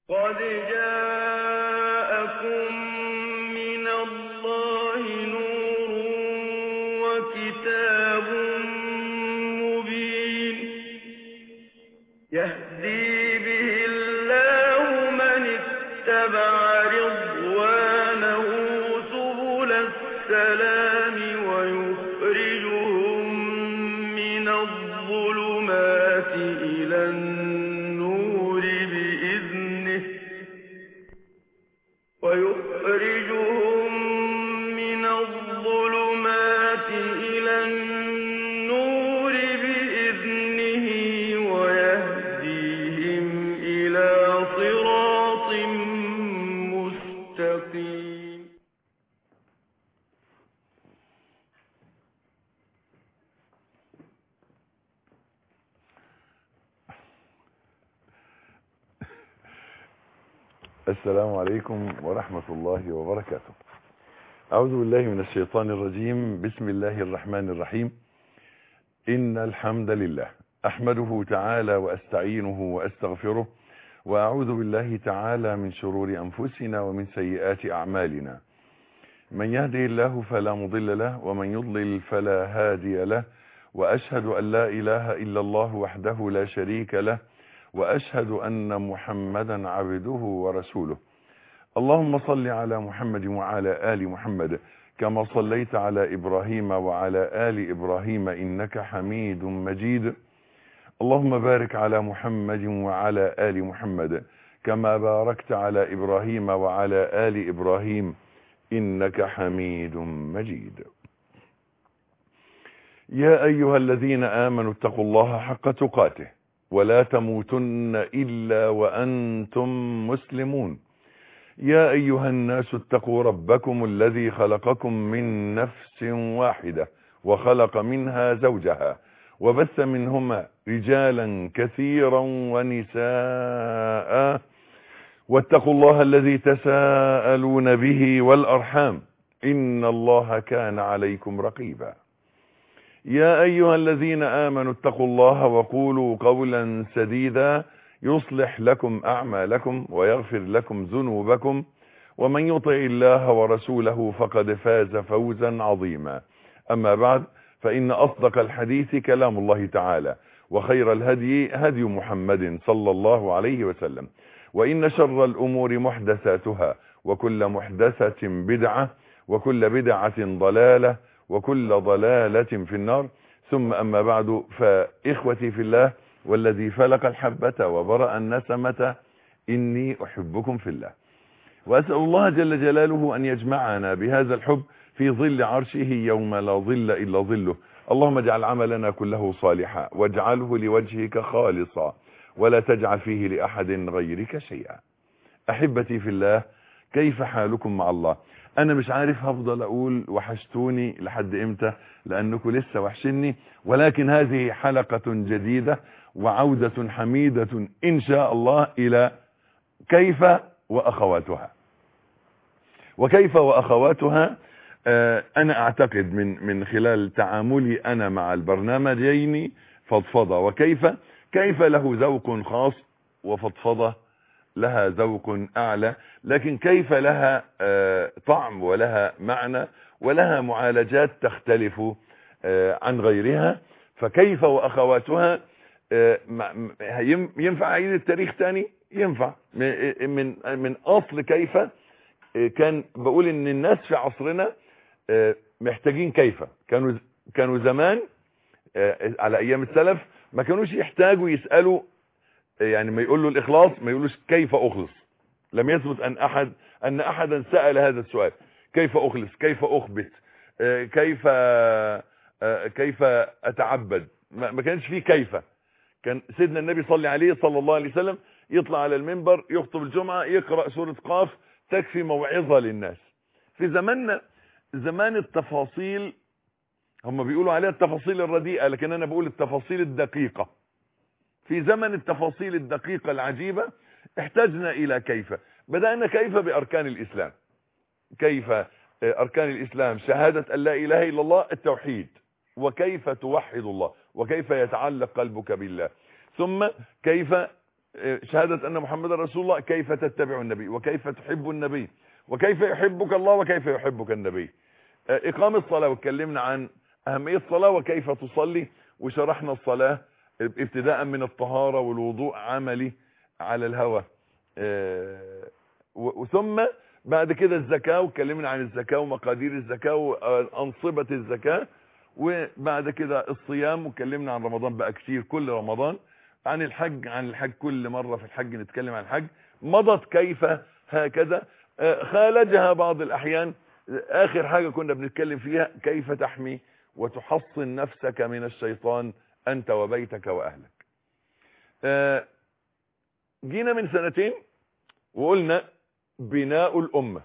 قد جاءكم من الله نور وكتاب مبين يهدي به الله من اتبع رضوانه سبل السلام ويخرجهم من الظلمات إلى النور بإذنه ويهديهم إلى صراط مستقيم. السلام عليكم ورحمة الله وبركاته. أعوذ بالله من الشيطان الرجيم. بسم الله الرحمن الرحيم. إن الحمد لله أحمده تعالى وأستعينه وأستغفره، وأعوذ بالله تعالى من شرور أنفسنا ومن سيئات أعمالنا. من يهده الله فلا مضل له، ومن يضلل فلا هادي له، وأشهد أن لا إله إلا الله وحده لا شريك له، وأشهد أن محمدا عبده ورسوله. اللهم صل على محمد وعلى آل محمد كما صليت على إبراهيم وعلى آل إبراهيم إنك حميد مجيد. اللهم بارك على محمد وعلى آل محمد كما باركت على إبراهيم وعلى آل إبراهيم إنك حميد مجيد. يا أيها الذين آمنوا اتقوا الله حق تقاته ولا تموتن إلا وأنتم مسلمون. يا أيها الناس اتقوا ربكم الذي خلقكم من نفس واحدة وخلق منها زوجها وبث منهما رجالا كثيرا ونساء، واتقوا الله الذي تساءلون به والأرحام إن الله كان عليكم رقيبا. يا أيها الذين آمنوا اتقوا الله وقولوا قولا سديدا يصلح لكم أعمالكم ويغفر لكم ذنوبكم، ومن يطع الله ورسوله فقد فاز فوزا عظيما. أما بعد، فإن أصدق الحديث كلام الله تعالى، وخير الهدي هدي محمد صلى الله عليه وسلم، وإن شر الأمور محدثاتها، وكل محدثة بدعة، وكل بدعة ضلالة، وكل ضلالة في النار. ثم أما بعد، فإخوتي في الله والذي فلق الحبة وبرأ النسمة إني أحبكم في الله، وأسأل الله جل جلاله أن يجمعنا بهذا الحب في ظل عرشه يوم لا ظل إلا ظله. اللهم اجعل عملنا كله صالحا، واجعله لوجهك خالصا، ولا تجعل فيه لأحد غيرك شيئا. أحبتي في الله، كيف حالكم مع الله؟ أنا مش عارف هفضل أقول وحشتوني لحد إمتى، لأنكم لسه وحشني، ولكن هذه حلقة جديدة وعودة حميدة إن شاء الله إلى كيف وأخواتها. وكيف وأخواتها، أنا أعتقد من خلال تعاملي أنا مع البرنامجين فضفضة كيف له ذوق خاص، وفضفضة لها ذوق أعلى، لكن كيف لها طعم ولها معنى ولها معالجات تختلف عن غيرها. فكيف وأخواتها ينفع عيد التاريخ تاني؟ ينفع. من أصل كيف كان بقول إن الناس في عصرنا محتاجين كيف. كانوا زمان على أيام السلف ما كانوش يحتاجوا يسألوا، يعني ما يقول له الإخلاص ما يقولوش كيف أخلص. لم يثبت أن أحدا سأل هذا السؤال، كيف أخلص، كيف أخبت، كيف أتعبد. ما كانش فيه كيف. كان سيدنا النبي صلى الله عليه وسلم يطلع على المنبر يخطب الجمعة يقرأ سورة قاف تكفي موعظة للناس. في زماننا زمان التفاصيل، هم بيقولوا عليها التفاصيل الرديئة، لكن أنا بقول التفاصيل الدقيقة. في زمن التفاصيل الدقيقة العجيبة احتاجنا إلى كيف. بدأنا كيف بأركان الإسلام. كيف أركان الإسلام؟ شهادة أن لا إله إلا الله، التوحيد، وكيف توحد الله، وكيف يتعلق قلبك بالله. ثم كيف شهادة أن محمد رسول الله، كيف تتبع النبي، وكيف تحب النبي، وكيف يحبك الله، وكيف يحبك النبي. إقام الصلاة، واتكلمنا عن أهمية الصلاة وكيف تصلي، وشرحنا الصلاة ابتداء من الطهارة والوضوء عملي على الهوى، وثم بعد كده الزكاة، واتكلمنا عن الزكاة ومقادير الزكاة وأنصبة الزكاة، وبعد كده الصيام، واتكلمنا عن رمضان بقى كتير كل رمضان، عن الحج كل مرة في الحج نتكلم عن الحج. مضت كيف هكذا، خالجها بعض الأحيان. آخر حاجة كنا بنتكلم فيها كيف تحمي وتحصن نفسك من الشيطان أنت وبيتك وأهلك. جينا من سنتين وقلنا بناء الأمة،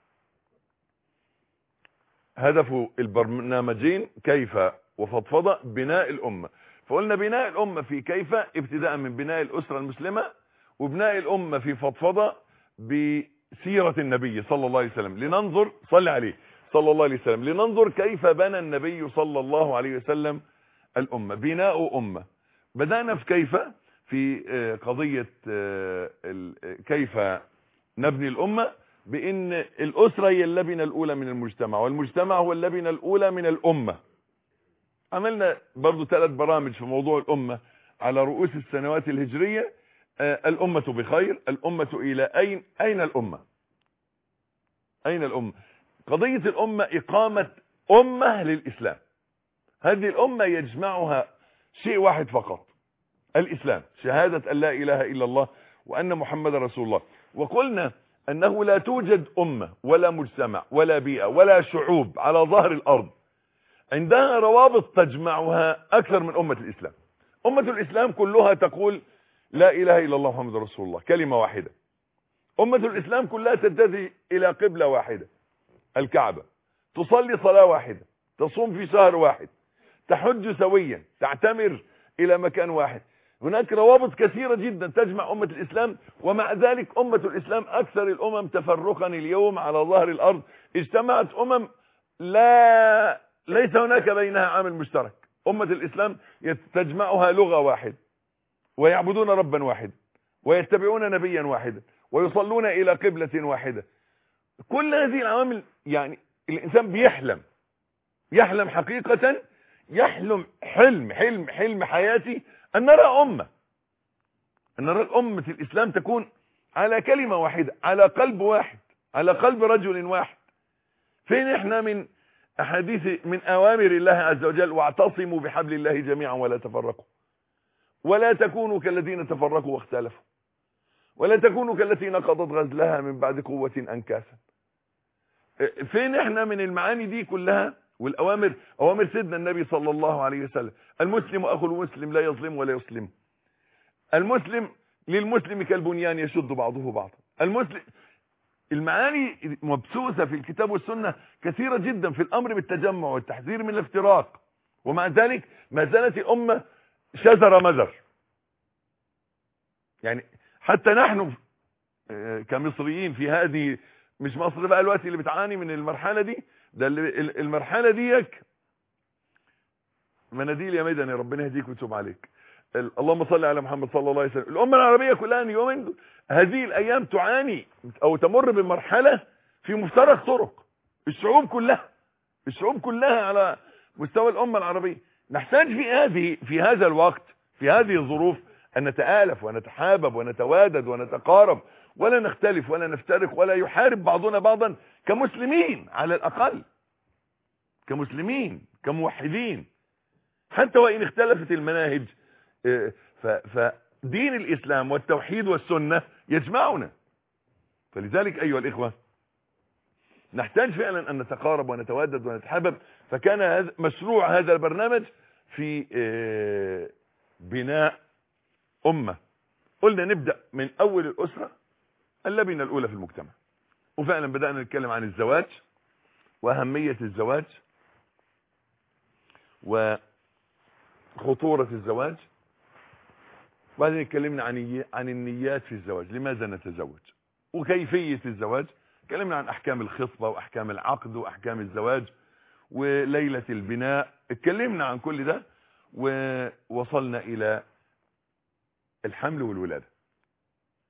هدف البرنامجين كيف وفضفضة بناء الأمة. فقلنا بناء الأمة في كيف ابتداء من بناء الأسرة المسلمة، وبناء الأمة في فضفضة بسيرة النبي صلى الله عليه وسلم، لننظر صلى عليه صلى الله عليه وسلم، لننظر كيف بنى النبي صلى الله عليه وسلم الأمة. بناء أمة، بدأنا في كيف، في قضية كيف نبني الأمة، بأن الأسرة هي اللبنة الأولى من المجتمع، والمجتمع هو اللبنة الأولى من الأمة. عملنا برضو 3 برامج في موضوع الأمة على رؤوس السنوات الهجرية. الأمة بخير، الأمة إلى أين الأمة؟ أين الأمة؟ قضية الأمة إقامة أمة للإسلام. هذه الأمة يجمعها شيء واحد فقط، الإسلام، شهادة أن لا إله إلا الله وأن محمد رسول الله. وقلنا أنه لا توجد أمة ولا مجتمع ولا بيئة ولا شعوب على ظهر الأرض عندها روابط تجمعها أكثر من أمة الإسلام. أمة الإسلام كلها تقول لا إله إلا الله محمد رسول الله، كلمة واحدة. أمة الإسلام كلها تنتهي إلى قبلة واحدة، الكعبة، تصلي صلاة واحدة، تصوم في شهر واحد، تحج سويا، تعتمر إلى مكان واحد. هناك روابط كثيرة جدا تجمع أمة الإسلام، ومع ذلك أمة الإسلام أكثر الأمم تفرقا اليوم على ظهر الأرض. اجتمعت ليس هناك بينها عامل مشترك. أمة الإسلام تجمعها لغة واحدة، ويعبدون ربا واحد، ويتبعون نبيا واحدا، ويصلون إلى قبلة واحدة. كل هذه العوامل، يعني الإنسان يحلم حقيقة، يحلم حلم حياتي أن نرى أمة الإسلام تكون على كلمة واحدة، على قلب واحد، على قلب رجل واحد. فين احنا من أحاديث من أوامر الله عز وجل؟ واعتصموا بحبل الله جميعا ولا تفرقوا، ولا تكونوا كالذين تفرقوا واختلفوا، ولا تكونوا كالتي نقضت غزلها من بعد قوة أنكاسا. فين احنا من المعاني دي كلها؟ والأوامر، أوامر سيدنا النبي صلى الله عليه وسلم: المسلم أخو المسلم، لا يظلم ولا يسلم. المسلم للمسلم كالبنيان يشد بعضه بعضا. المسلم، المعاني مبثوثة في الكتاب والسنة كثيرة جدا في الأمر بالتجمع والتحذير من الافتراق، ومع ذلك ما زالت الأمة شذر مذر. يعني حتى نحن كمصريين في هذه، مش مصر بقى الوقت اللي بتعاني من المرحلة دي، ده المرحلة ديك مناديل يا ميدان، ربنا يهديك ويتوب عليك. اللهم صل على محمد صلى الله عليه وسلم. الأمة العربية كلها اليومين هذه الأيام تعاني أو تمر بمرحلة في مفترق طرق. الشعوب كلها على مستوى الأمة العربية. نحتاج في هذا الوقت، في هذه الظروف، أن نتآلف ونتحابب ونتوادد ونتقارب، ولا نختلف ولا نفترق ولا يحارب بعضنا بعضا، كمسلمين على الأقل، كمسلمين كموحدين، حتى وإن اختلفت المناهج. فدين الإسلام والتوحيد والسنة يجمعنا. فلذلك أيها الإخوة نحتاج فعلا أن نتقارب ونتوادد ونتحابب. فكان مشروع هذا البرنامج في بناء أمة. قلنا نبدأ من أول الأسرة، اللبنة الأولى في المجتمع، وفعلا بدأنا نتكلم عن الزواج وأهمية الزواج وخطورة الزواج. وبعدين اتكلمنا عن النيات في الزواج، لماذا نتزوج وكيفية الزواج. اتكلمنا عن أحكام الخطبة وأحكام العقد وأحكام الزواج وليلة البناء، اتكلمنا عن كل ده، ووصلنا إلى الحمل والولادة.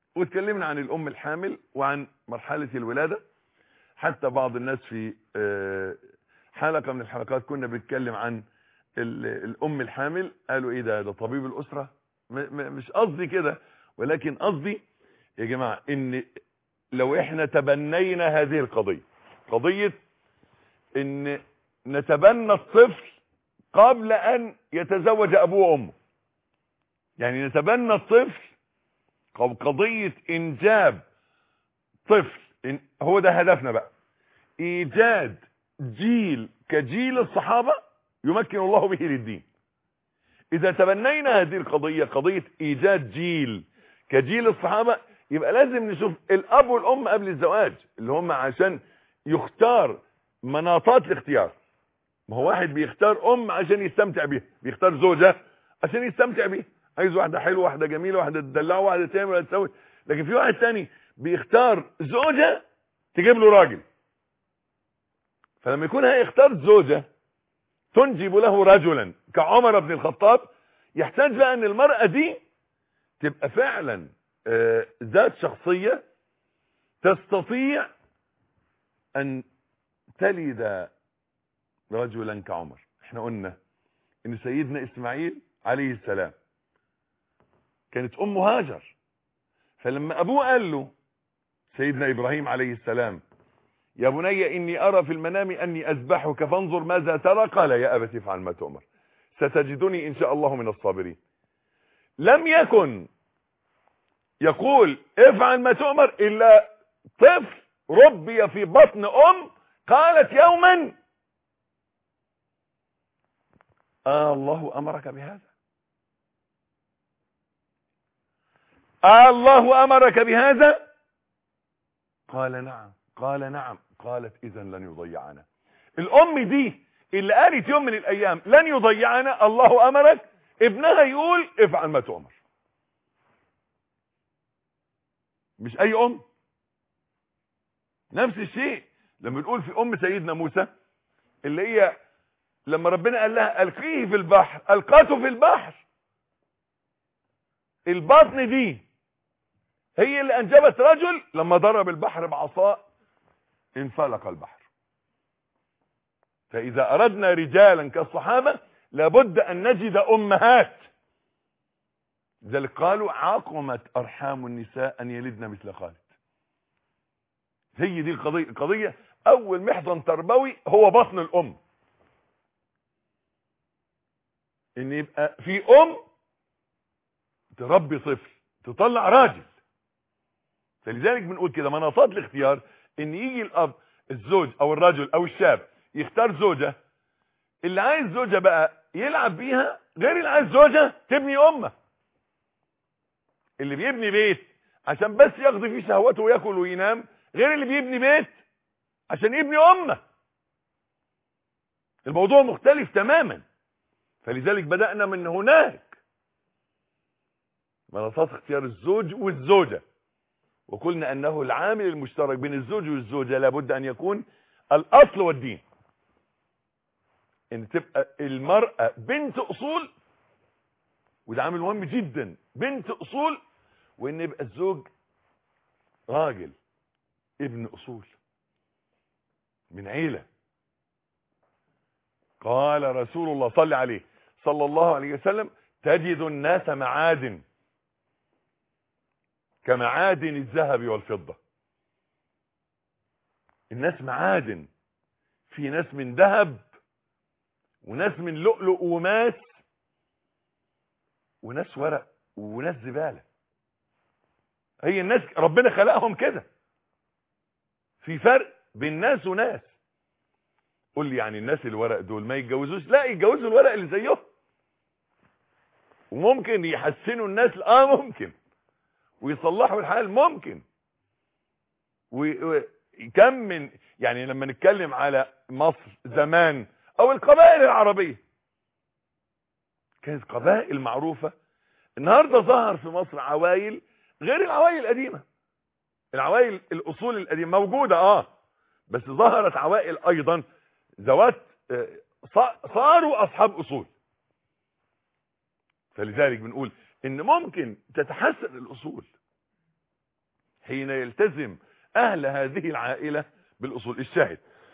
واتكلمنا عن الام الحامل وعن مرحلة الولادة. حتى بعض الناس في حلقة من الحلقات كنا بنتكلم عن الام الحامل، قالوا ايه ده طبيب الاسرة. مش قصدي كده، ولكن قصدي يا جماعة ان لو احنا تبنينا هذه القضية، قضية ان نتبنى الطفل قبل ان يتزوج ابوه وامه، يعني نتبنى الطفل قضية انجاب طفل، هو ده هدفنا بقى، ايجاد جيل كجيل الصحابة يمكن الله به للدين. اذا تبنينا هذه القضية، قضية ايجاد جيل كجيل الصحابة، يبقى لازم نشوف الاب والام قبل الزواج اللي هم عشان يختار مناطات الاختيار. ما هو واحد بيختار ام عشان يستمتع بيها، بيختار زوجة عشان يستمتع بيها، عايز واحدة حلوة، واحدة جميلة، واحدة تدلعه، واحدة تعمل ولا تسوي. لكن في واحد تاني بيختار زوجة تجيب له راجل، فلما يكون هيختار زوجة تنجب له رجلا كعمر بن الخطاب، يحتاج بقى ان المرأة دي تبقى فعلا ذات شخصية تستطيع ان تلد رجلا كعمر. احنا قلنا ان سيدنا اسماعيل عليه السلام كانت امه هاجر، فلما ابوه قال له سيدنا ابراهيم عليه السلام يا بني اني ارى في المنام اني اذبحك فانظر ماذا ترى، قال يا ابت افعل ما تؤمر ستجدني ان شاء الله من الصابرين. لم يكن يقول افعل ما تؤمر الا طفل ربي في بطن قالت يوما الله امرك بهذا، الله امرك بهذا، قال نعم، قال نعم، قالت اذا لن يضيعنا. الام دي اللي قالت يوم من الايام لن يضيعنا، الله امرك، ابنها يقول افعل ما تؤمر. مش اي ام. نفس الشيء لما نقول في ام سيدنا موسى اللي هي لما ربنا قال لها القيه في البحر القاته في البحر، البطن دي هي اللي انجبت رجل لما ضرب البحر بعصاه انفلق البحر. فاذا اردنا رجالا كالصحابة لابد ان نجد امهات. لذلك قالوا عقمت ارحام النساء ان يلدن مثل خالد. هي دي القضية. اول محضن تربوي هو بطن الام، ان يبقى في ام تربي طفل تطلع راجل. فلذلك بنقول كده مناطات الاختيار، ان يجي الاب الزوج او الرجل او الشاب يختار زوجة، اللي عايز زوجة بقى يلعب بيها غير اللي عايز زوجة تبني امه. اللي بيبني بيت عشان بس يقضي فيه شهوته وياكل وينام غير اللي بيبني بيت عشان يبني امه. الموضوع مختلف تماما. فلذلك بدأنا من هناك مناطات اختيار الزوج والزوجة، وقلنا انه العامل المشترك بين الزوج والزوجة لابد ان يكون الاصل والدين، ان تبقى المرأة بنت اصول، وده عامل مهم جدا، بنت اصول، وان يبقى الزوج راجل ابن اصول من عيلة. قال رسول الله صلى الله عليه وسلم تجد الناس معادن كمعادن الذهب والفضة. الناس معادن، في ناس من ذهب وناس من لؤلؤ وماس وناس ورق وناس زبالة. هي الناس ربنا خلقهم كده، في فرق بين ناس وناس. قول لي يعني الناس الورق دول ما يتجوزوش؟ لا، يتجوزوا الورق اللي زيهم، وممكن يحسنوا الناس، ممكن، ويصلحوا الحال ممكن. وكم من يعني لما نتكلم على مصر زمان او القبائل العربية، كانت قبائل معروفة. النهاردة ظهر في مصر عوائل غير العوائل القديمة. العوائل الاصول القديمة موجودة بس ظهرت عوائل ايضا ذوات صاروا اصحاب اصول. فلذلك بنقول ان ممكن تتحسن الاصول حين يلتزم أهل هذه العائلة بالأصول. الشاهد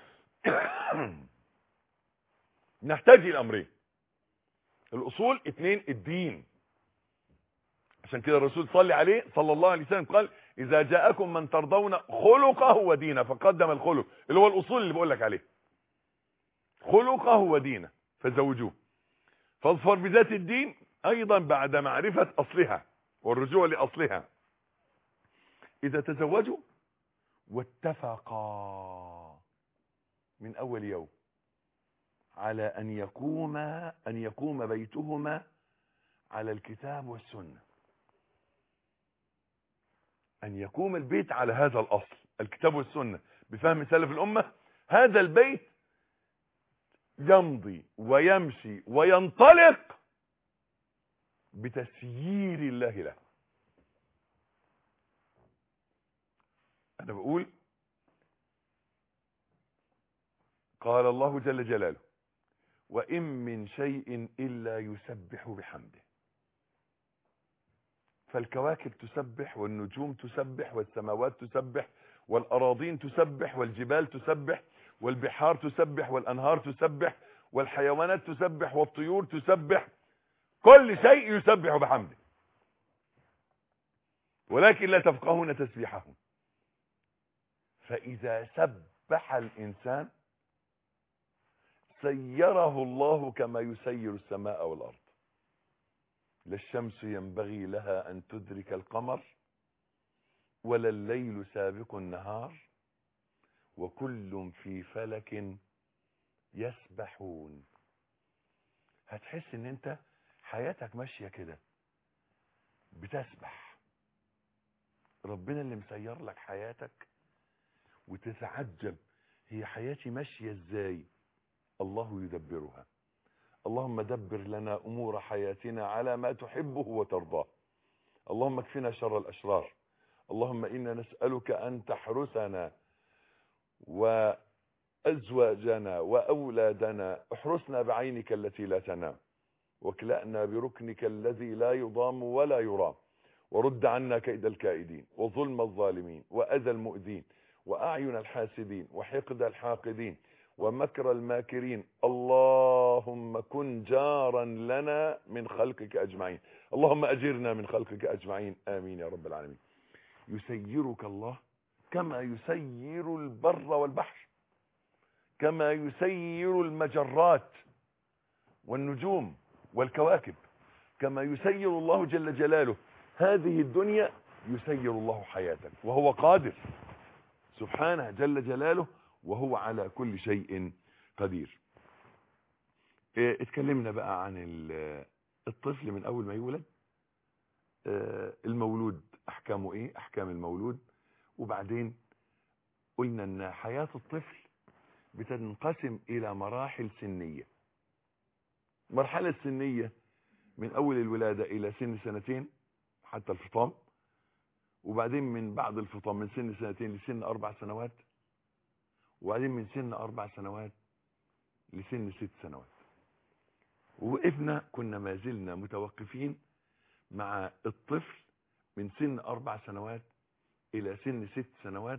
نحتاج إلى أمرين: الأصول، 2 الدين. عشان كده الرسول صلى عليه صلى الله عليه وسلم قال: إذا جاءكم من ترضون خلقه ودينه، فقدم الخلق اللي هو الأصول اللي بقول لك عليه، خلقه ودينه فزوجوه. فاظفر بذات الدين أيضا بعد معرفة أصلها والرجوع لأصلها. إذا تزوجوا واتفقا من أول يوم على أن يقوم بيتهما على الكتاب والسنة، أن يقوم البيت على هذا الأصل الكتاب والسنة بفهم سلف الأمة، هذا البيت يمضي ويمشي وينطلق بتسيير الله له. أنا بقول قال الله جل جلاله: وإن من شيء إلا يسبح بحمده. فالكواكب تسبح، والنجوم تسبح، والسماوات تسبح، والأراضين تسبح، والجبال تسبح، والبحار تسبح، والأنهار تسبح، والحيوانات تسبح، والطيور تسبح، كل شيء يسبح بحمده، ولكن لا تفقهون تسبيحهم. فإذا سبح الإنسان سيره الله كما يسير السماء والأرض. لا الشمس ينبغي لها أن تدرك القمر، ولا الليل سابق النهار، وكل في فلك يسبحون. هتحس ان انت حياتك ماشية كده بتسبح، ربنا اللي مسير لك حياتك، وتتعجب هي حياتي ماشية ازاي. الله يدبرها. اللهم دبر لنا أمور حياتنا على ما تحبه وترضاه. اللهم اكفنا شر الأشرار. اللهم إنا نسألك أن تحرسنا وأزواجنا وأولادنا، احرسنا بعينك التي لا تنام، واكلأنا بركنك الذي لا يضام ولا يرام، ورد عنا كيد الكائدين، وظلم الظالمين، وأذى المؤذين، وأعين الحاسدين، وحقد الحاقدين، ومكر الماكرين. اللهم كن جارا لنا من خلقك أجمعين. اللهم أجرنا من خلقك أجمعين، آمين يا رب العالمين. يسيرك الله كما يسير البر والبحر، كما يسير المجرات والنجوم والكواكب، كما يسير الله جل جلاله هذه الدنيا، يسير الله حياتك، وهو قادر سبحانه جل جلاله، وهو على كل شيء قدير. اتكلمنا بقى عن الطفل من اول ما يولد، المولود احكامه ايه، احكام المولود، وبعدين قلنا ان حياة الطفل بتنقسم الى مراحل سنية. مرحلة سنية من اول الولادة الى سن 2 حتى الفطام، وبعدين من بعد الفطام من سن 2 لسن 4 سنوات، وبعدين من سن 4 سنوات لسن 6 سنوات. ووقفنا كنا ما زلنا متوقفين مع الطفل من سن 4 سنوات الى سن 6 سنوات،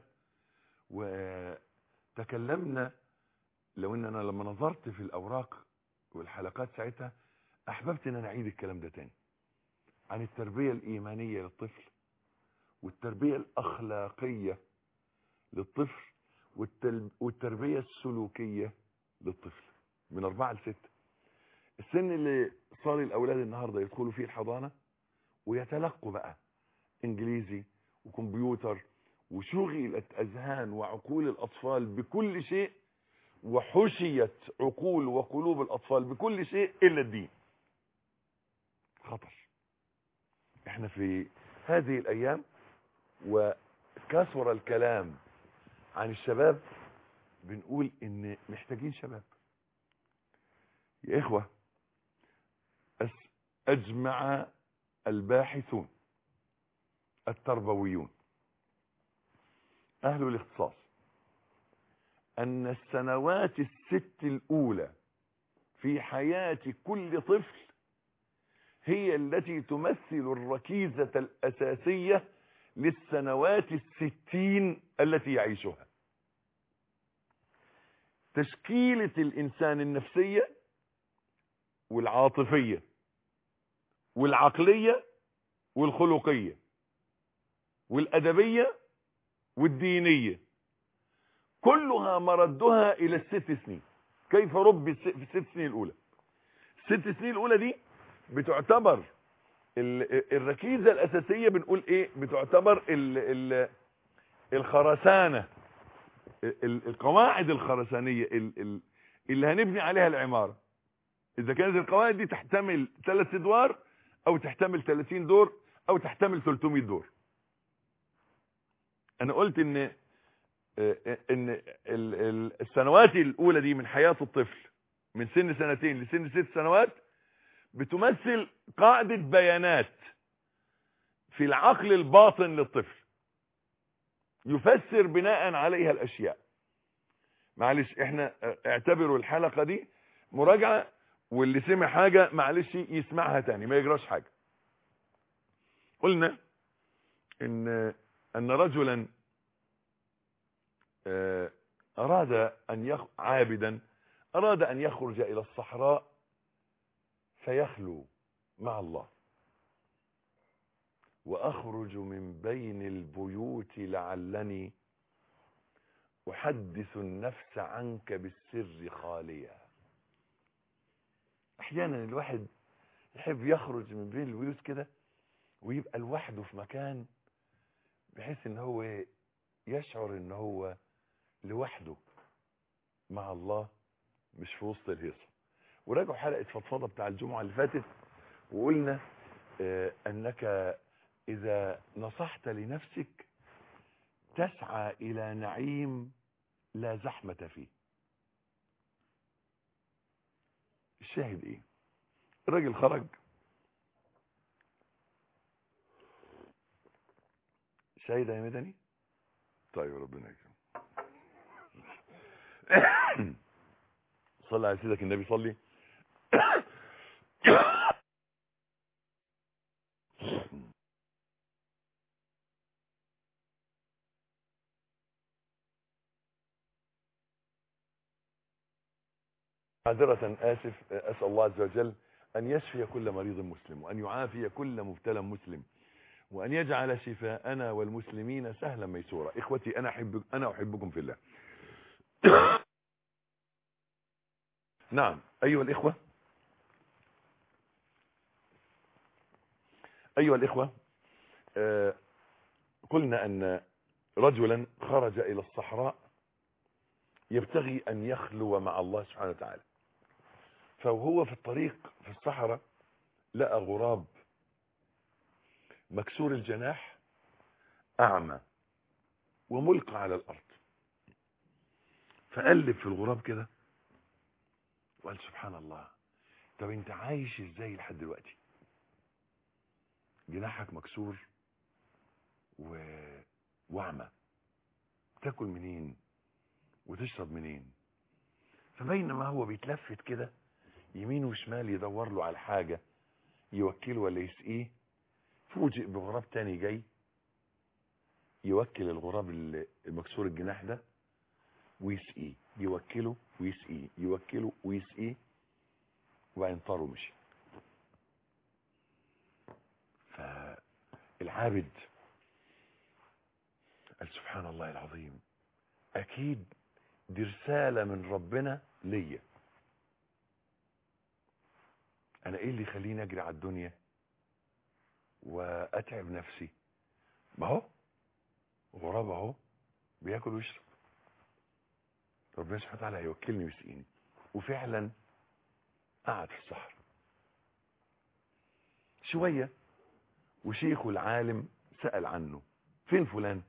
وتكلمنا لو ان انا لما نظرت في الاوراق والحلقات ساعتها احببت ان انا اعيد الكلام ده تاني عن التربية الايمانية للطفل، والتربية الاخلاقية للطفل، والتربية السلوكية للطفل من 4 ل 6. السن اللي صار الاولاد النهاردة يدخلوا فيه الحضانة ويتلقوا بقى انجليزي وكمبيوتر، وشغلت اذهان وعقول الاطفال بكل شيء، وحشيت عقول وقلوب الاطفال بكل شيء الا الدين. خطر. احنا في هذه الايام وكثر الكلام عن الشباب، بنقول ان محتاجين شباب. يا اخوة، اجمع الباحثون التربويون اهل الاختصاص ان السنوات ال6 الاولى في حياة كل طفل هي التي تمثل الركيزة الاساسية للسنوات 60 التي يعيشها. تشكيلة الإنسان النفسية والعاطفية والعقلية والخلقية والأدبية والدينية كلها مردها إلى ال6 سنين. كيف ربي في ال6 سنين الأولى؟ ال6 سنين الأولى دي بتعتبر الركيزة الأساسية. بنقول إيه؟ بتعتبر الخرسانة، القواعد الخرسانية اللي هنبني عليها العمارة. إذا كانت القواعد دي تحتمل 3 أدوار أو تحتمل 30 دور أو تحتمل 300 دور. أنا قلت إن السنوات الأولى دي من حياة الطفل من سن 2 لسن 6 سنوات بتمثل قاعدة بيانات في العقل الباطن للطفل يفسر بناء عليها الأشياء. معلش احنا اعتبروا الحلقة دي مراجعة، واللي سمع حاجة معلش يسمعها تاني ما يجراش حاجة. قلنا ان رجلا عابدا أراد أن يخرج إلى الصحراء فيخلو مع الله. وأخرج من بين البيوت لعلني أحدث النفس عنك بالسر خاليا. أحيانا الواحد يحب يخرج من بين البيوت كده ويبقى لوحده في مكان بحيث ان هو يشعر ان هو لوحده مع الله مش في وسط الهيصة. وراجعوا حلقة فضفضة بتاع الجمعة اللي فاتت وقلنا أنك إذا نصحت لنفسك تسعى إلى نعيم لا زحمة فيه. الشاهد إيه؟ الراجل خرج شاهد يا مدني. طيب ربنا يكرم. صلى على سيدك النبي. صلي. معذرة آسف. أسأل الله عز وجل أن يشفي كل مريض مسلم وأن يعافي كل مبتلى مسلم وأن يجعل شفاءنا والمسلمين سهلا ميسورا. إخوتي أنا أحبكم في الله. نعم أيها الإخوة قلنا أن رجلا خرج إلى الصحراء يبتغي أن يخلو مع الله سبحانه وتعالى. فهو في الطريق في الصحراء لقى غراب مكسور الجناح أعمى وملقى على الأرض. فقلب في الغراب كده وقال سبحان الله، طب انت عايش ازاي لحد دلوقتي؟ جناحك مكسور واعمى، تاكل منين وتشرب منين؟ فبينما هو بيتلفت كده يمين وشمال يدور له على حاجة يوكله ولا يسقيه، فوجئ بغراب تاني جاي يوكل الغراب المكسور الجناح ده ويسقيه، يوكله ويسقيه، يوكله ويسقيه، وبعدين طار ومشي. فالعابد قال سبحان الله العظيم، اكيد دي رسالة من ربنا ليا. انا ايه اللي يخليني اجري على الدنيا واتعب نفسي؟ ما هو غراب اهو بياكل ويشرب، ربنا سبحانه وتعالى هيوكلني ويسقيني. وفعلا قعد في الصحراء شوية وشيخه العالم سأل عنه، فين فلان؟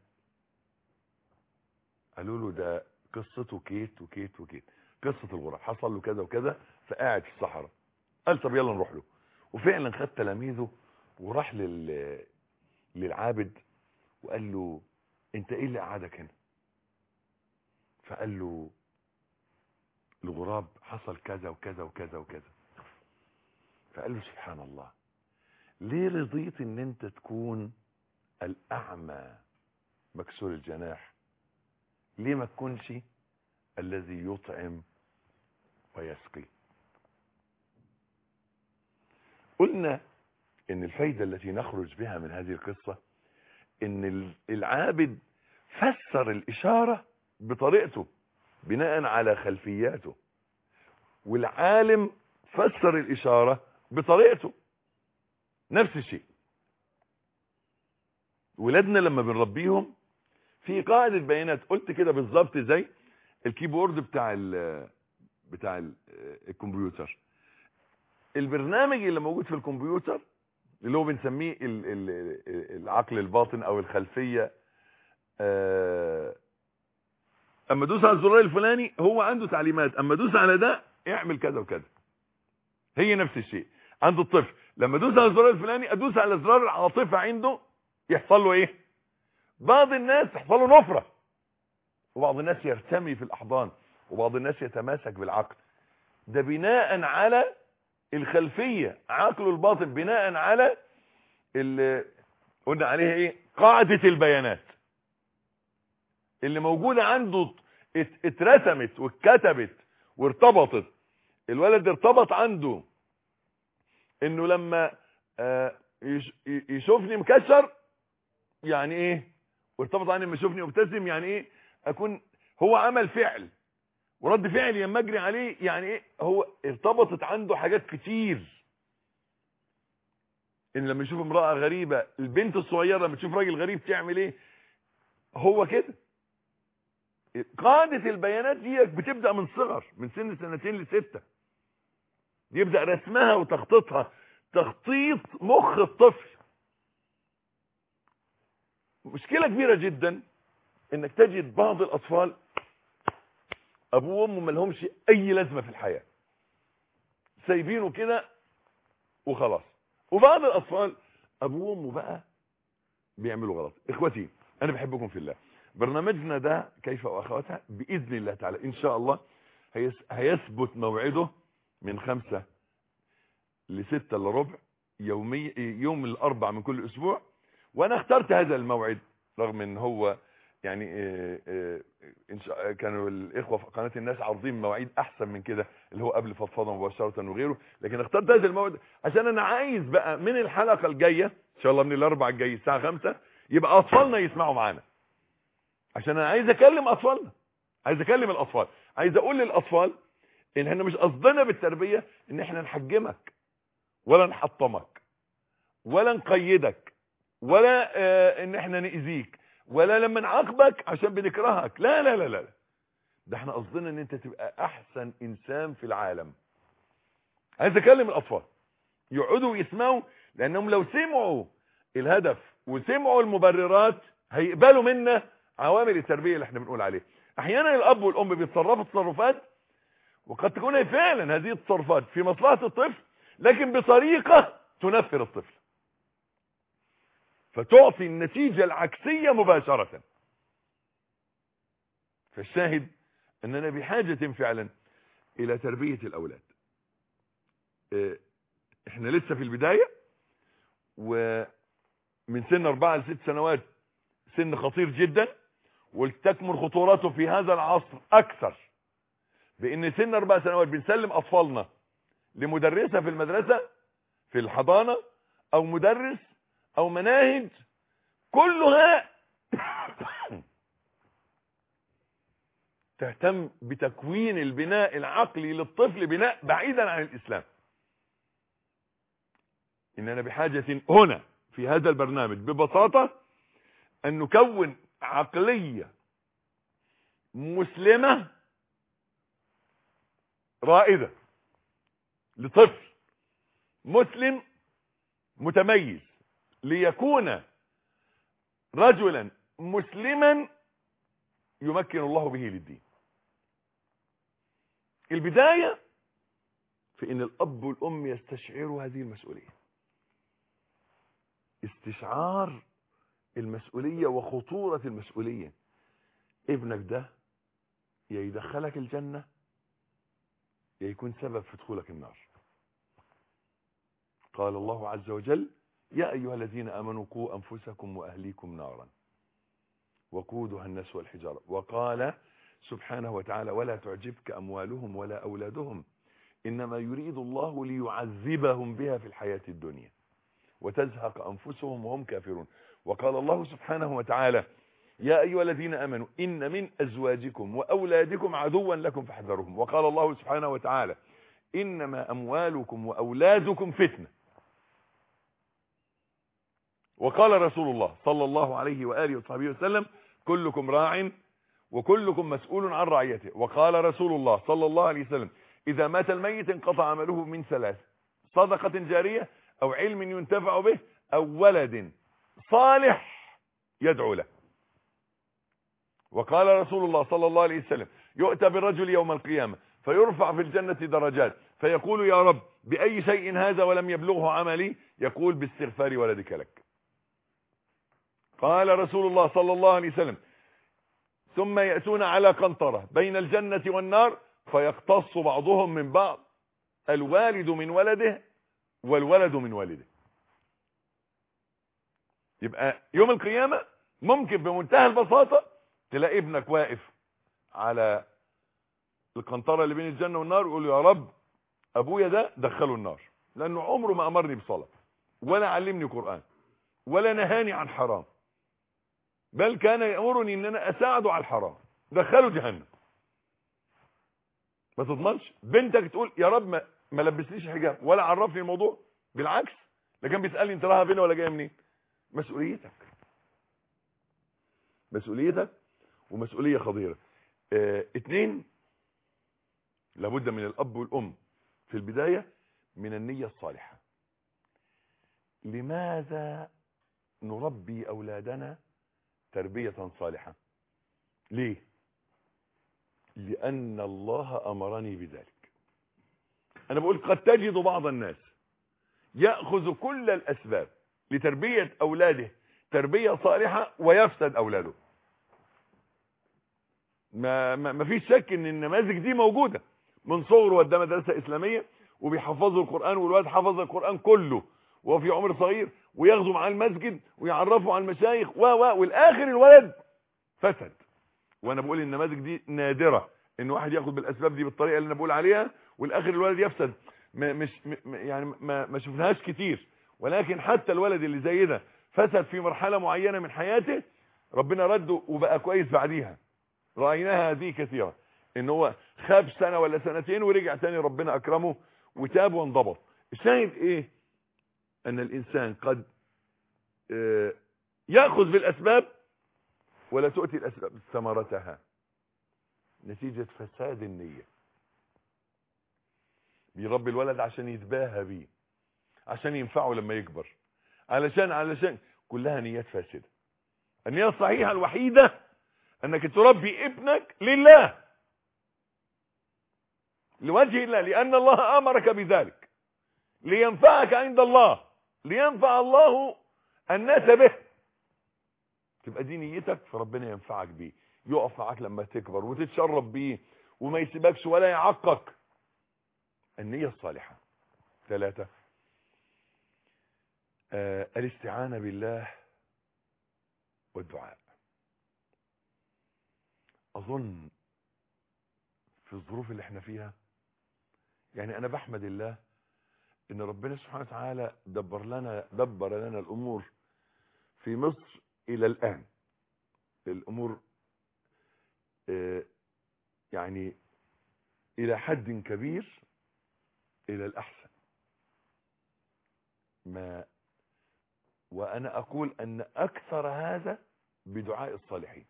قالوا له ده قصته كيت وكيت وكيت، قصة الغراب حصل له كذا وكذا، فقاعد في الصحراء. قال طب يلا نروح له. وفعلا خد تلاميذه وراح للعابد وقال له انت ايه اللي قعدك هنا؟ فقال له الغراب حصل كذا وكذا وكذا وكذا. فقال له سبحان الله، ليه رضيت ان انت تكون الأعمى مكسور الجناح ليه ما تكونش الذي يطعم ويسقي؟ قلنا ان الفايدة التي نخرج بها من هذه القصة ان العابد فسر الإشارة بطريقته بناء على خلفياته، والعالم فسر الإشارة بطريقته. نفس الشيء ولادنا لما بنربيهم في قاعدة بيانات، قلت كده بالظبط زي الكيبورد بتاع الكمبيوتر. البرنامج اللي موجود في الكمبيوتر اللي هو بنسميه العقل الباطن او الخلفية، اما دوس على الزرار الفلاني هو عنده تعليمات، اما دوس على ده اعمل كذا وكذا. هي نفس الشيء عند الطفل، لما ادوس على الزرار الفلاني ادوس على زرار العاطفة عنده يحصل له ايه؟ بعض الناس تحصل له نفرة، وبعض الناس يرتمي في الاحضان، وبعض الناس يتماسك بالعقل. ده بناء على الخلفية، عقله الباطن بناء على اللي قلنا عليها ايه؟ قاعدة البيانات اللي موجودة عنده، اترسمت واتكتبت وارتبطت. الولد ارتبط عنده انه لما يشوفني مكشر يعني ايه، وارتبط عني لما يشوفني مبتسم يعني ايه، اكون هو عمل فعل ورد فعل لما اجري عليه يعني ايه. هو ارتبطت عنده حاجات كتير. ان لما يشوف امرأة غريبة، البنت الصغيرة لما تشوف راجل غريب تعمل ايه، هو كده. قاعدة البيانات دي بتبدأ من صغر، من سن 2 ل6 يبدأ رسمها وتخطيطها، تخطيط مخ الطفل. مشكلة كبيرة جدا انك تجد بعض الاطفال ابوه وامه ما لهمش اي لازمة في الحياة، سايبينه كده وخلاص. وبعض الاطفال ابوه وامه بقى بيعملوا غلط. اخوتي انا بحبكم في الله. برنامجنا ده كيف واخواتها باذن الله تعالى ان شاء الله هيثبت موعده من 5 ل6 الا ربع يومي، يوم الاربع من كل اسبوع. وانا اخترت هذا الموعد رغم ان هو يعني كانوا الاخوه في قناه الناس عارضين مواعيد احسن من كده اللي هو قبل فضفضه مباشره وغيره، لكن اخترت هذا الموعد عشان انا عايز بقى من الحلقه الجايه ان شاء الله من الاربع الجاي الساعه 5 يبقى اطفالنا يسمعوا معانا، عشان انا عايز اكلم اطفالنا، عايز اكلم الاطفال، عايز اقول للاطفال ان احنا مش قصدنا بالتربيه ان احنا نحجمك ولا نحطمك ولا نقيدك ولا ان احنا نأذيك ولا لما نعاقبك عشان بنكرهك. لا لا لا لا، ده احنا قصدنا ان انت تبقى احسن انسان في العالم. عايز اكلم الاطفال يقعدوا يسمعوا، لانهم لو سمعوا الهدف وسمعوا المبررات هيقبلوا منا عوامل التربية اللي احنا بنقول عليه. احيانا الاب والام بيتصرفوا تصرفات وقد تكون فعلا هذه التصرفات في مصلحة الطفل، لكن بطريقة تنفر الطفل فتعطي النتيجة العكسية مباشرة. فالشاهد اننا بحاجة فعلا الى تربية الاولاد. احنا لسه في البداية، ومن سن 4 ل6 سنوات سن خطير جدا، ولتكمن خطورته في هذا العصر اكثر، بان سن 4 سنوات بنسلم اطفالنا لمدرسة في المدرسة في الحضانة او مدرس او مناهج كلها تهتم بتكوين البناء العقلي للطفل بناء بعيدا عن الاسلام. اننا بحاجة هنا في هذا البرنامج ببساطة ان نكون عقلية مسلمة رائدة لطفل مسلم متميز ليكون رجلا مسلما يمكن الله به للدين. البداية في ان الاب والام يستشعروا هذه المسؤولية، استشعار المسؤولية وخطورة المسؤولية. ابنك ده يا يدخلك الجنة يا يكون سبب في دخولك النار. قال الله عز وجل يا أيها الذين آمنوا قوا أنفسكم وأهليكم نارا وقودها الناس والحجارة. وقال سبحانه وتعالى ولا تعجبك أموالهم ولا أولادهم إنما يريد الله ليعذبهم بها في الحياة الدنيا وتزهق أنفسهم وهم كافرون. وقال الله سبحانه وتعالى يا أيها الذين آمنوا إن من أزواجكم وأولادكم عدوا لكم فاحذروهم. وقال الله سبحانه وتعالى إنما أموالكم وأولادكم فتنة. وقال رسول الله صلى الله عليه وآله وصحبه وسلم كلكم راع وكلكم مسؤول عن رعيته. وقال رسول الله صلى الله عليه وسلم إذا مات الميت انقطع عمله من ثلاث: صدقة جارية أو علم ينتفع به أو ولد صالح يدعو له. وقال رسول الله صلى الله عليه وسلم يؤتى بالرجل يوم القيامة فيرفع في الجنة درجات فيقول يا رب بأي شيء هذا ولم يبلغه عملي؟ يقول باستغفار ولدك لك. قال رسول الله صلى الله عليه وسلم ثم يأتون على قنطرة بين الجنة والنار فيقتص بعضهم من بعض الوالد من ولده والولد من والده. يبقى يوم القيامة ممكن بمنتهى البساطة تلاقي ابنك واقف على القنطرة اللي بين الجنة والنار ويقول يا رب ابويا ده دخله النار لانه عمره ما امرني بصلاة ولا علمني قرآن ولا نهاني عن حرام، بل كان يأمرني ان انا اساعده على الحرام، دخله جهنم. ما تضمنش بنتك تقول يا رب ما لبسنيش حجاب ولا عرفني الموضوع، بالعكس لكن بيسألني انت رايحه فين ولا جايه منين. مسؤوليتك ومسؤولية خطيرة. اتنين، لابد من الاب والام في البداية من النية الصالحة. لماذا نربي اولادنا تربية صالحة؟ ليه؟ لان الله امرني بذلك. انا بقول قد تجد بعض الناس يأخذ كل الاسباب لتربية اولاده تربية صالحة ويفسد اولاده. ما فيش شك ان النماذج دي موجودة من صغره، ودى مدرسة اسلامية وبيحفظوا القرآن والولاد حفظ القرآن كله وهو في عمر صغير وياخذوا معاه المسجد ويعرفوا على المشايخ والاخر الولد فسد. وانا بقول النماذج دي نادرة ان واحد ياخد بالاسباب دي بالطريقة اللي انا بقول عليها والاخر الولد يفسد. ما شفناهاش كتير، ولكن حتى الولد اللي زي ده فسد في مرحلة معينة من حياته ربنا رده وبقى كويس بعديها. رأيناها هذه كثيرا ان هو خاب سنة ولا سنتين ورجع تاني ربنا اكرمه وتاب وانضبط. الشاهد ايه؟ ان الانسان قد يأخذ بالاسباب ولا تؤتي الاسباب ثمرتها نتيجة فساد النية. بيربي الولد عشان يتباهى بيه، عشان ينفعه لما يكبر، علشان كلها نيات فاسدة. النية الصحيحة الوحيدة انك تربي ابنك لله، لوجه الله، لان الله امرك بذلك، لينفعك عند الله، لينفع الله الناس به. تبقى دي نيتك فربنا ينفعك بيه، يقف معاك لما تكبر وتتشرب بيه وما يسيبكش ولا يعقك. النية الصالحة. 3 الاستعانة بالله والدعاء. اظن في الظروف اللي احنا فيها يعني انا بحمد الله ان ربنا سبحانه وتعالى دبر لنا الامور في مصر الى الان. الامور يعني الى حد كبير الى الاحسن. وانا اقول ان اكثر هذا بدعاء الصالحين،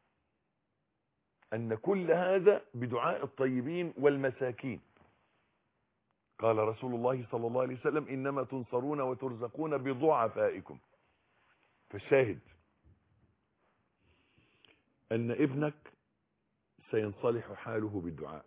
ان كل هذا بدعاء الطيبين والمساكين. قال رسول الله صلى الله عليه وسلم انما تنصرون وترزقون بضعفائكم. فالشاهد ان ابنك سينصلح حاله بالدعاء.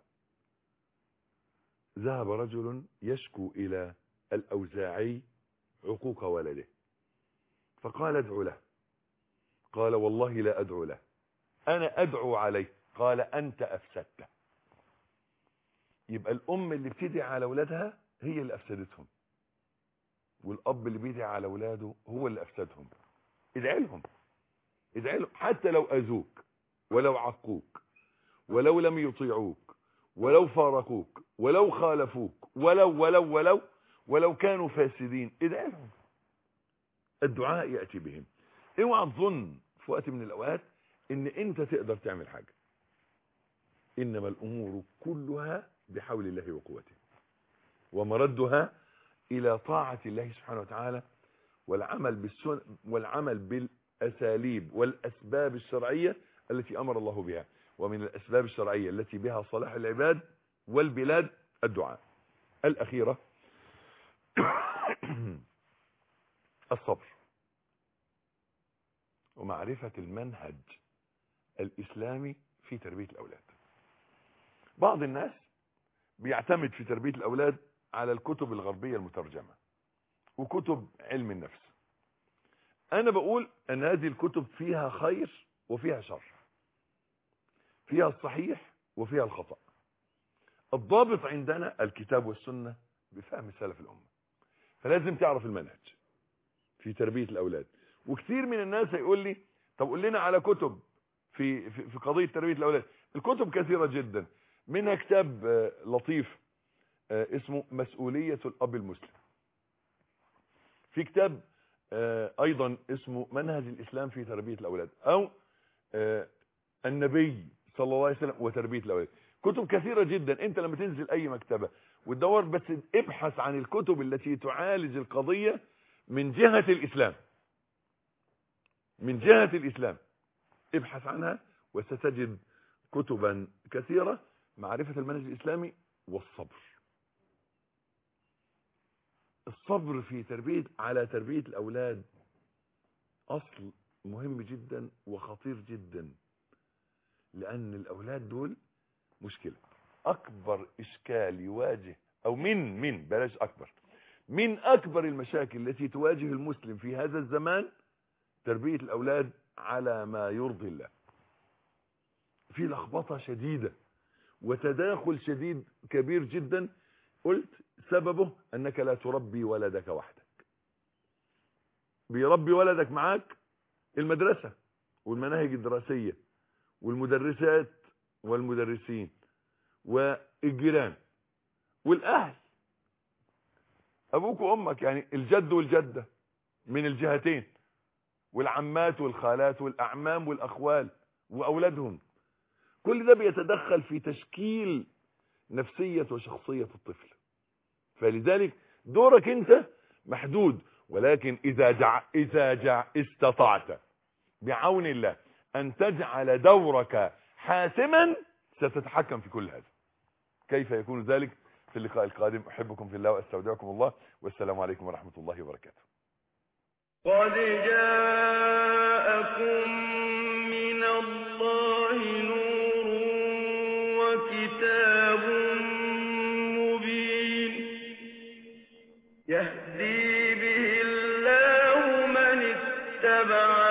ذهب رجل يشكو الى الاوزاعي عقوق ولده فقال ادعو له. قال والله لا ادعو له، انا ادعو عليه. قال انت افسدته. يبقى الام اللي بتدعي على اولادها هي اللي افسدتهم. والاب اللي بيدعي على اولاده هو اللي افسدهم. ادعي لهم حتى لو اذوك ولو عقوك ولو لم يطيعوك ولو فارقوك ولو خالفوك ولو كانوا فاسدين، ادعي لهم. الدعاء يأتي بهم. اوعى تظن في وقت من الاوقات ان انت تقدر تعمل حاجة. انما الامور كلها بحول الله وقوته، ومردها الى طاعة الله سبحانه وتعالى والعمل بالاساليب والاسباب الشرعية التي امر الله بها. ومن الاسباب الشرعية التي بها صلاح العباد والبلاد الدعاء. الاخيرة الصبر ومعرفة المنهج الإسلامي في تربية الأولاد. بعض الناس بيعتمد في تربية الأولاد على الكتب الغربية المترجمة وكتب علم النفس. أنا بقول أن هذه الكتب فيها خير وفيها شر، فيها الصحيح وفيها الخطأ. الضابط عندنا الكتاب والسنة بفهم سلف الأمة. فلازم تعرف المنهج في تربية الأولاد. وكثير من الناس هيقول لي طب قول لنا على كتب في قضية تربية الأولاد. الكتب كثيرة جدا، منها كتاب لطيف اسمه مسؤولية الأب المسلم. في كتاب أيضا اسمه منهج الإسلام في تربية الأولاد، أو النبي صلى الله عليه وسلم وتربية الأولاد. كتب كثيرة جدا. انت لما تنزل اي مكتبة وتدور بس ابحث عن الكتب التي تعالج القضية من جهة الإسلام، ابحث عنها وستجد كتبا كثيرة. معرفة المنهج الإسلامي الصبر في على تربية الأولاد أصل مهم جدا وخطير جدا، لأن الأولاد دول مشكلة. أكبر إشكال يواجه أو من أكبر المشاكل التي تواجه المسلم في هذا الزمان تربية الأولاد على ما يرضي الله. في لخبطة شديدة وتداخل شديد كبير جدا. قلت سببه أنك لا تربي ولدك وحدك، بيربي ولدك معاك المدرسة والمناهج الدراسية والمدرسات والمدرسين والجيران والأهل، أبوك وأمك، يعني الجد والجدة من الجهتين، والعمات والخالات والأعمام والأخوال وأولادهم. كل ده بيتدخل في تشكيل نفسية وشخصية الطفل. فلذلك دورك انت محدود، ولكن إذا استطعت بعون الله أن تجعل دورك حاسما ستتحكم في كل هذا. كيف يكون ذلك؟ في اللقاء القادم. أحبكم في الله وأستودعكم الله، والسلام عليكم ورحمة الله وبركاته. قد جاءكم من الله نور وكتاب مبين يهدي به الله من اتبع